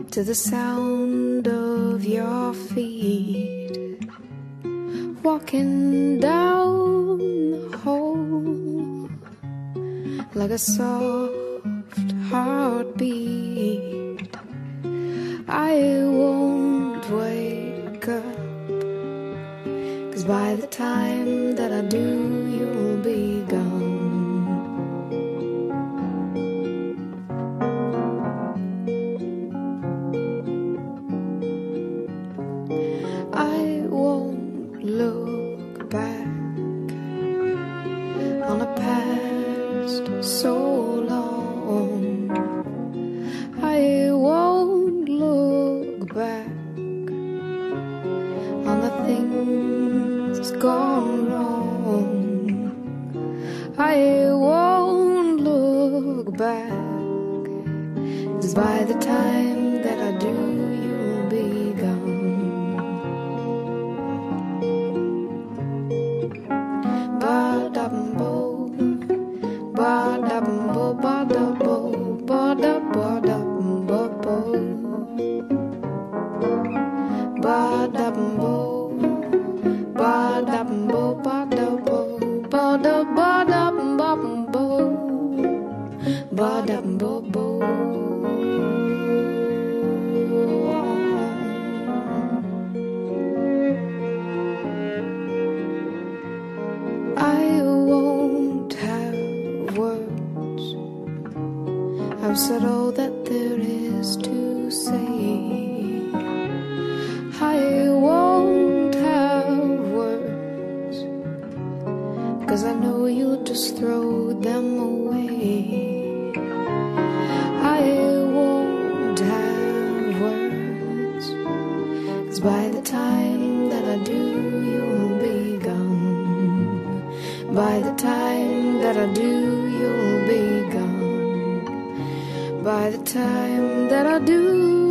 to the sound of your feet, walking down the hall like a soft heartbeat. I won't wake up, 'cause by the time that I do, you'll be gone. I won't look back on a past so long. I won't look back on the things gone wrong. I won't look back, 'cause by the time that I do, you'll be gone. Ba-da-bum-bo, ba-da-bum-bo, ba-da-bo, ba-da-ba-da-bum-bo-bo. Ba-da-bum-bo, ba-da-bum-bo, ba-da-bo, ba-da-ba-da-bum-bo, ba-da-bum-bo-bo. I won't have words. I've said all that there is to say. I won't have words, 'cause I know you'll just throw them away. I won't have words, 'cause by the time that I do, you'll be gone. By the time that I do, you'll be gone. By the time that I do,